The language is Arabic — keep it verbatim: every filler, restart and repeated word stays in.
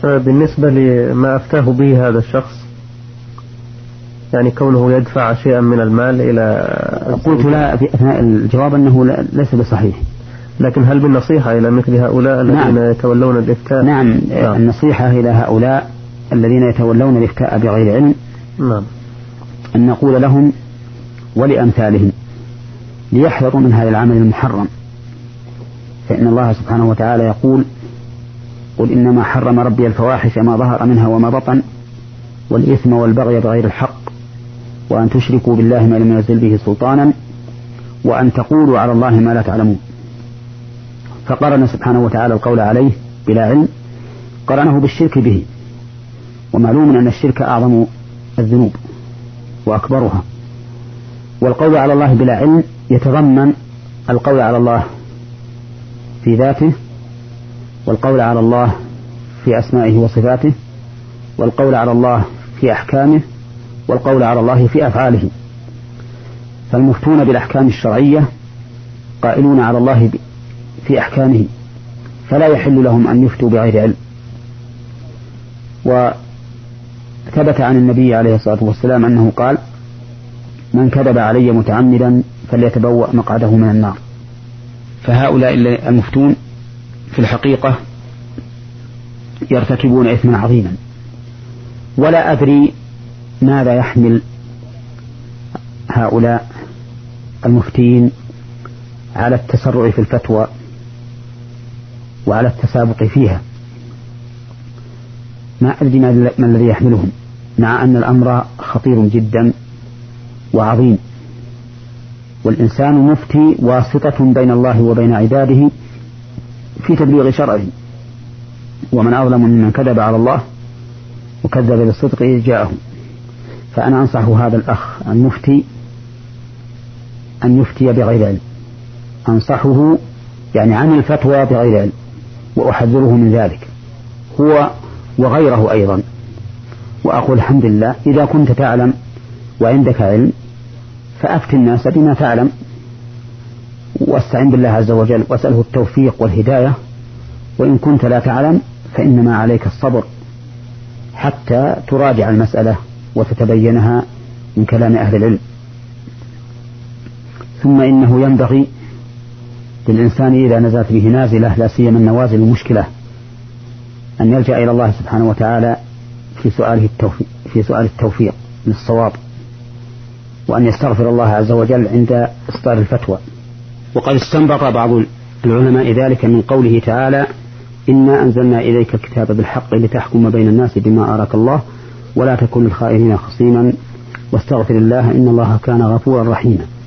بالنسبة لما أفتاه به هذا الشخص، يعني كونه يدفع شيئا من المال إلى، قلت لا في أثناء الجواب أنه ليس بصحيح، لكن هل بالنصيحة إلى مثل هؤلاء الذين نعم. يتولون الإفتاء؟ نعم. نعم النصيحة إلى هؤلاء الذين يتولون الإفتاء بغير علم، نعم، أن نقول لهم ولأمثالهم ليحذروا من هذا العمل المحرم، فإن الله سبحانه وتعالى يقول: قل إنما حرم ربي الفواحش ما ظهر منها وما بطن والإثم والبغي بغير الحق وأن تشركوا بالله ما لم ينزل به سلطانا وأن تقولوا على الله ما لا تعلمون. فقرن سبحانه وتعالى القول عليه بلا علم قرنه بالشرك به، ومعلوم أن الشرك أعظم الذنوب وأكبرها، والقول على الله بلا علم يتضمن القول على الله في ذاته، والقول على الله في أسمائه وصفاته، والقول على الله في أحكامه، والقول على الله في أفعاله. فالمفتون بالأحكام الشرعية قائلون على الله في أحكامه، فلا يحل لهم أن يفتوا بغير علم. وثبت عن النبي عليه الصلاة والسلام أنه قال: من كذب علي متعمدا فليتبوأ مقعده من النار. فهؤلاء المفتون في الحقيقة يرتكبون إثما عظيما، ولا أدري ماذا يحمل هؤلاء المفتين على التسرع في الفتوى وعلى التسابق فيها. ما أدري ما الذي يحملهم، مع أن الأمر خطير جدا وعظيم، والإنسان مفتي واسطة بين الله وبين عباده في تبليغ شرعه، ومن أظلم ممن كذب على الله وكذب بالصدق إذ جاءه. فأنا أنصح هذا الأخ المفتي أن يفتي بغير علم، أنصحه يعني عن الفتوى بغير علم، وأحذره من ذلك هو وغيره أيضا. وأقول الحمد لله إذا كنت تعلم وعندك علم فأفتي الناس بما تعلم، واستعن بالله عز وجل واسأله التوفيق والهداية. وإن كنت لا تعلم فإنما عليك الصبر حتى تراجع المسألة وتتبينها من كلام أهل العلم. ثم إنه ينبغي للإنسان إذا نزلت به نازلة، لا سيما النوازل المشكلة، أن يلجأ إلى الله سبحانه وتعالى في سؤاله التوفيق في سؤال التوفيق للصواب، وأن يستغفر الله عز وجل عند إصدار الفتوى. وقد استنبط بعض العلماء ذلك من قوله تعالى: إنا أنزلنا إليك الكتاب بالحق لتحكم بين الناس بما أراك الله ولا تكن للخائنين خصيما واستغفر الله إن الله كان غفورا رحيما.